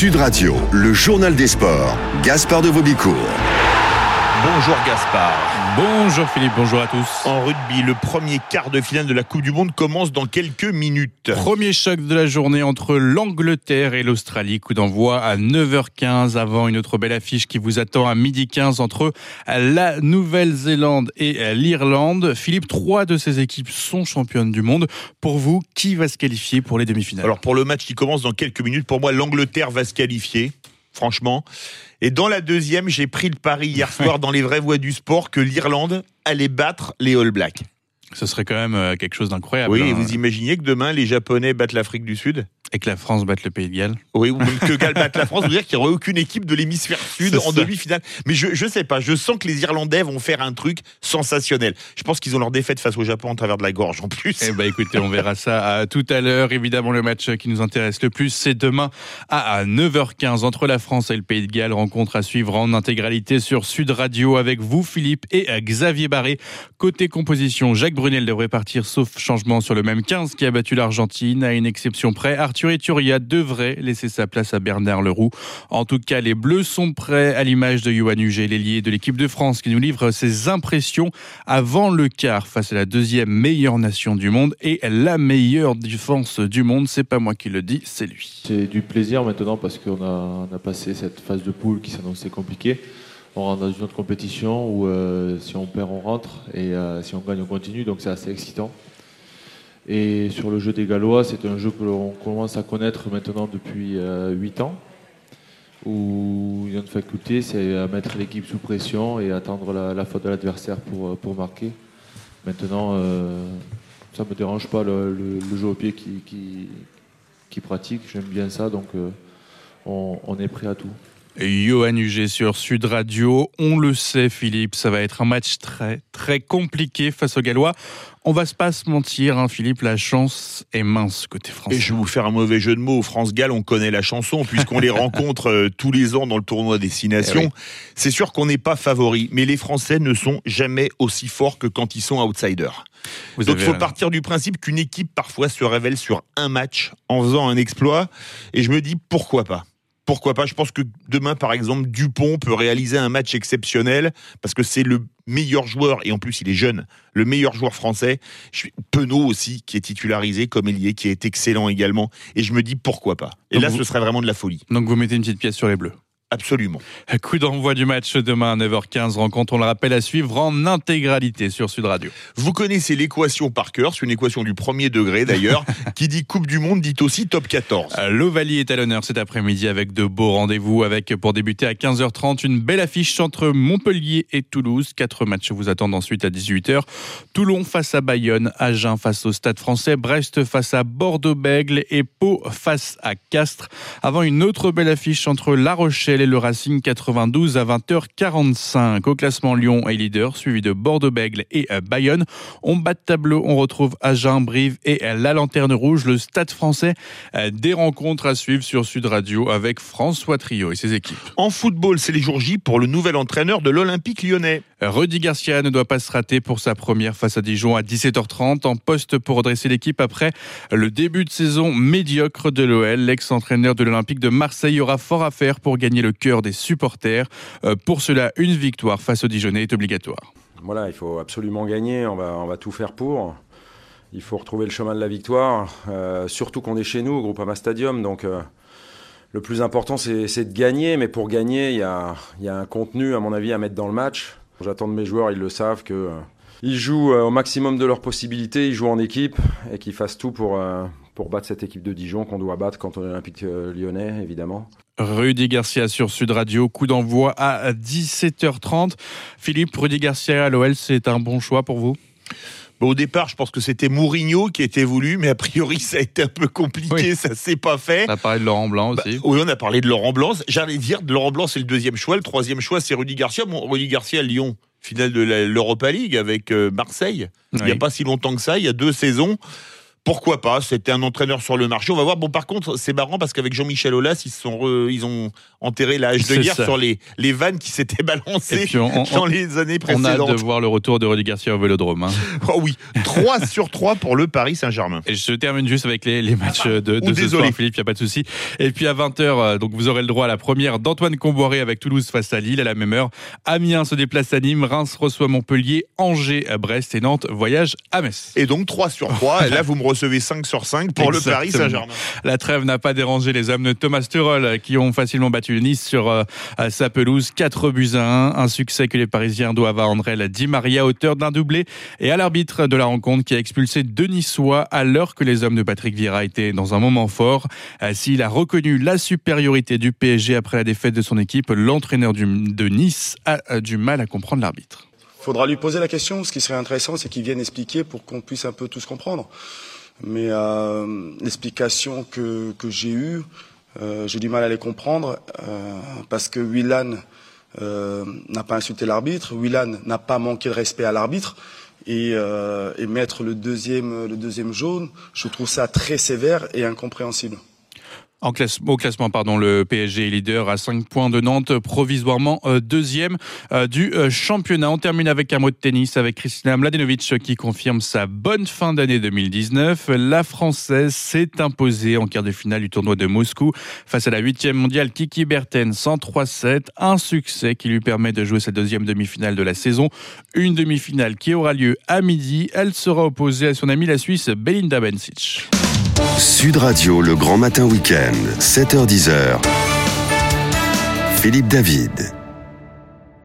Sud Radio, le journal des sports. Gaspard de Vaubicourt. Bonjour Gaspard. Bonjour Philippe, bonjour à tous. En rugby, le premier quart de finale de la Coupe du Monde commence dans quelques minutes. Premier choc de la journée entre l'Angleterre et l'Australie. Coup d'envoi à 9h15 avant une autre belle affiche qui vous attend à 12h15 entre la Nouvelle-Zélande et l'Irlande. Philippe, 3 de ces équipes sont championnes du monde. Pour vous, qui va se qualifier pour les demi-finales ? Alors pour le match qui commence dans quelques minutes, pour moi l'Angleterre va se qualifier, franchement. Et dans la deuxième, j'ai pris le pari hier soir dans les vraies voies du sport que l'Irlande allait battre les All Blacks. Ce serait quand même quelque chose d'incroyable. Oui, et vous imaginez que demain, les Japonais battent l'Afrique du Sud ? Et que la France batte le Pays de Galles. Oui, ou même que Galles batte la France. Vous dire qu'il n'y aurait aucune équipe de l'hémisphère sud en demi-finale. Mais je sais pas, je sens que les Irlandais vont faire un truc sensationnel. Je pense qu'ils ont leur défaite face au Japon en travers de la gorge en plus. Eh ben écoutez, on verra ça tout à l'heure. Évidemment, le match qui nous intéresse le plus, c'est demain à 9h15 entre la France et le Pays de Galles. Rencontre à suivre en intégralité sur Sud Radio avec vous, Philippe, et Xavier Barré. Côté composition, Jacques Brunel devrait partir sauf changement sur le même 15 qui a battu l'Argentine. À une exception près, Arthur Iturria devrait laisser sa place à Bernard Leroux. En tout cas, les Bleus sont prêts, à l'image de Yoann Huget, l'ailier de l'équipe de France, qui nous livre ses impressions avant le quart face à la deuxième meilleure nation du monde et la meilleure défense du monde. C'est pas moi qui le dis, c'est lui. C'est du plaisir maintenant parce qu'on a passé cette phase de poule qui s'annonçait compliquée. On rentre dans une autre compétition où si on perd, on rentre et si on gagne, on continue. Donc c'est assez excitant. Et sur le jeu des Gallois, c'est un jeu que l'on commence à connaître maintenant depuis 8 ans, où il y a une faculté, c'est à mettre l'équipe sous pression et attendre la faute de l'adversaire pour marquer. Maintenant, ça ne me dérange pas le jeu au pied qui pratique, j'aime bien ça, donc on est prêt à tout. Yoann Huget sur Sud Radio. On le sait, Philippe, ça va être un match très, très compliqué face aux Gallois. On va pas se mentir, Philippe, la chance est mince côté français. Et je vais vous faire un mauvais jeu de mots. France-Galles, on connaît la chanson, puisqu'on les rencontre tous les ans dans le tournoi Destination. Oui. C'est sûr qu'on n'est pas favori, mais les Français ne sont jamais aussi forts que quand ils sont outsiders. Donc il faut partir du principe qu'une équipe parfois se révèle sur un match en faisant un exploit. Et je me dis, pourquoi pas ? Pourquoi pas ? Je pense que demain, par exemple, Dupont peut réaliser un match exceptionnel parce que c'est le meilleur joueur, et en plus il est jeune, le meilleur joueur français. Penaud aussi, qui est titularisé comme ailier, qui est excellent également. Et je me dis pourquoi pas. Et donc là, ce serait vraiment de la folie. Donc vous mettez une petite pièce sur les Bleus ? Absolument. Coup d'envoi du match demain à 9h15. Rencontre, on le rappelle, à suivre en intégralité sur Sud Radio. Vous connaissez l'équation par cœur, c'est une équation du premier degré d'ailleurs, qui dit Coupe du Monde, dit aussi Top 14. L'Ovalie est à l'honneur cet après-midi avec de beaux rendez-vous, avec pour débuter à 15h30 une belle affiche entre Montpellier et Toulouse. 4 matchs vous attendent ensuite à 18h. Toulon face à Bayonne, Agen face au Stade Français, Brest face à Bordeaux-Bègles et Pau face à Castres. Avant une autre belle affiche entre La Rochelle et le Racing, 92 à 20h45. Au classement, Lyon est leader, suivi de Bordeaux-Bègles et Bayonne. On bat de tableau, on retrouve Agen, Brive et la Lanterne Rouge, le Stade Français. Des rencontres à suivre sur Sud Radio avec François Trio et ses équipes. En football, c'est les jours J pour le nouvel entraîneur de l'Olympique Lyonnais. Rudy Garcia ne doit pas se rater pour sa première face à Dijon à 17h30, en poste pour redresser l'équipe après le début de saison médiocre de l'OL. L'ex-entraîneur de l'Olympique de Marseille aura fort à faire pour gagner le cœur des supporters. Pour cela, une victoire face aux Dijonnais est obligatoire. Voilà, il faut absolument gagner, on va tout faire pour. Il faut retrouver le chemin de la victoire, surtout qu'on est chez nous, au Groupama Stadium, donc le plus important c'est de gagner, mais pour gagner, il y a un contenu à mon avis à mettre dans le match. J'attends de mes joueurs, ils le savent, qu'ils jouent au maximum de leurs possibilités, ils jouent en équipe et qu'ils fassent tout pour battre cette équipe de Dijon qu'on doit battre contre l'Olympique Lyonnais, évidemment. Rudy Garcia sur Sud Radio, coup d'envoi à 17h30. Philippe, Rudy Garcia à l'OL, c'est un bon choix pour vous ? Au départ, je pense que c'était Mourinho qui était voulu, mais a priori, ça a été un peu compliqué, oui. Ça s'est pas fait. On a parlé de Laurent Blanc aussi. Oui, on a parlé de Laurent Blanc. J'allais dire, Laurent Blanc, c'est le deuxième choix. Le troisième choix, c'est Rudy Garcia. Bon, Rudy Garcia à Lyon, finale de l'Europa League avec Marseille. Oui. Il n'y a pas si longtemps que ça, il y a 2 saisons. Pourquoi pas? C'était un entraîneur sur le marché. On va voir. Bon, par contre, c'est marrant parce qu'avec Jean-Michel Aulas, ils ont enterré la hache de guerre sur les vannes qui s'étaient balancées dans les années précédentes. On a hâte de voir le retour de Rudy Garcia au Vélodrome. Oh oui, 3/3 pour le Paris Saint-Germain. Et je termine juste avec les matchs de ce soir, Philippe, il n'y a pas de souci. Et puis à 20h, donc vous aurez le droit à la première d'Antoine Comboiré avec Toulouse face à Lille. À la même heure, Amiens se déplace à Nîmes, Reims reçoit Montpellier, Angers à Brest et Nantes voyage à Metz. Et donc 3/3. Et là, vous me recevez 5/5 pour le Paris Saint-Germain. La trêve n'a pas dérangé les hommes de Thomas Tuchel qui ont facilement battu le Nice sur sa pelouse, 4-1. Un succès que les Parisiens doivent à André Di Maria, auteur d'un doublé, et à l'arbitre de la rencontre qui a expulsé 2 Niçois alors que les hommes de Patrick Vieira étaient dans un moment fort. S'il a reconnu la supériorité du PSG après la défaite de son équipe, l'entraîneur de Nice a du mal à comprendre l'arbitre. Il faudra lui poser la question. Ce qui serait intéressant, c'est qu'il vienne expliquer pour qu'on puisse un peu tous comprendre. Mais l'explication que j'ai eue, j'ai du mal à les comprendre parce que Willan n'a pas insulté l'arbitre, Willan n'a pas manqué de respect à l'arbitre et mettre le deuxième jaune, je trouve ça très sévère et incompréhensible. Au classement, le PSG est leader à 5 points de Nantes, provisoirement deuxième du championnat. On termine avec un mot de tennis avec Kristina Mladenovic qui confirme sa bonne fin d'année 2019. La Française s'est imposée en quart de finale du tournoi de Moscou face à la 8e mondiale Kiki Bertens 103-7. Un succès qui lui permet de jouer sa deuxième demi-finale de la saison. Une demi-finale qui aura lieu à midi. Elle sera opposée à son amie la Suisse Belinda Bencic. Sud Radio, le grand matin week-end, 7h-10h. Philippe David.